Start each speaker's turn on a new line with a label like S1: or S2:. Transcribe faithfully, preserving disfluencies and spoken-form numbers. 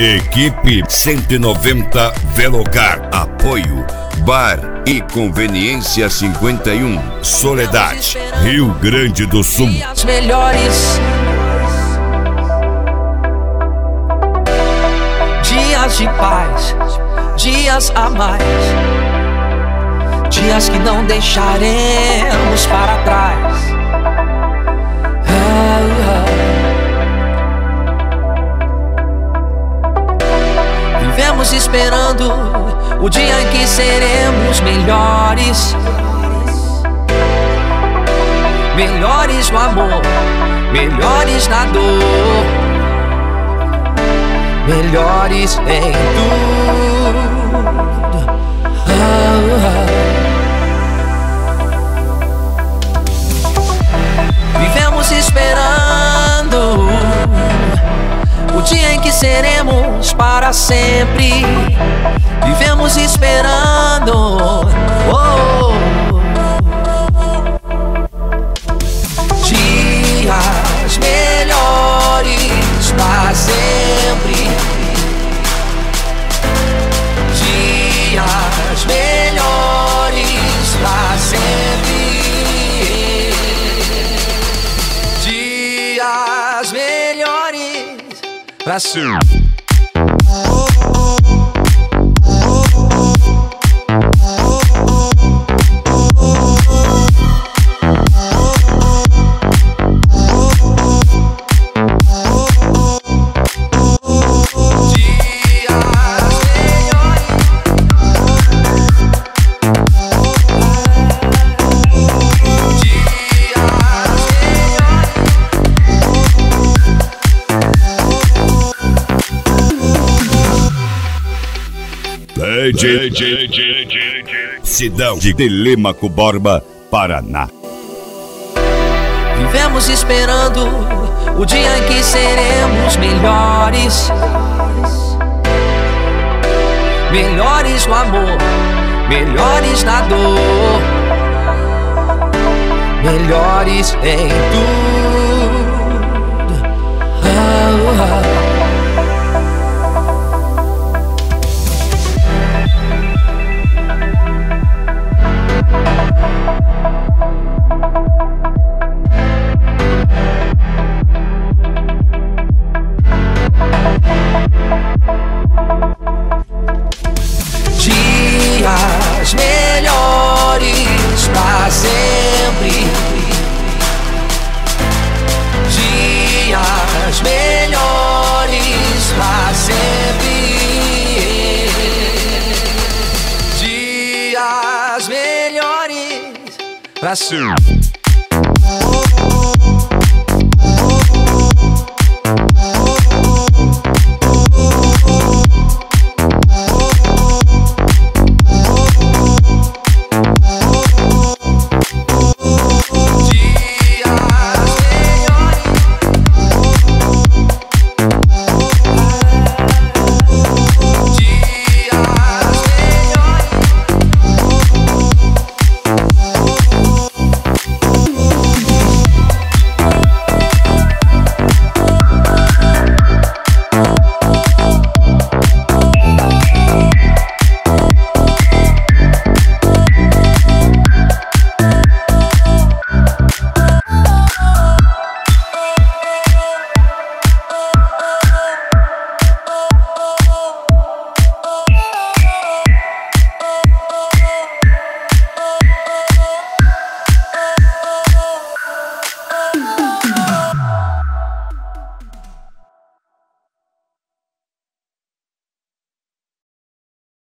S1: Equipe cento e noventa Velocar. Apoio Bar e Conveniência cinquenta e um, Soledade, Rio Grande do Sul.
S2: Dias melhores, dias de paz, dias a mais, dias que não deixaremos para trás. Ah, ah. Vivemos esperando o dia em que seremos melhores, melhores no amor, melhores na dor, melhores em tudo. Ah, ah. Vivemos esperando o dia em que seremos para sempre. Vivemos esperando oh, dias melhores para sempre. Dias melhores para sempre. Dias melhores pra sempre.
S1: D J Sidão de Telêmaco Borba, Paraná.
S2: Vivemos esperando o dia em que seremos melhores, melhores no amor, melhores na dor, melhores em tudo. Ah, ah. Dias melhores pra sempre. Dias melhores pra sempre. Dias melhores pra sempre.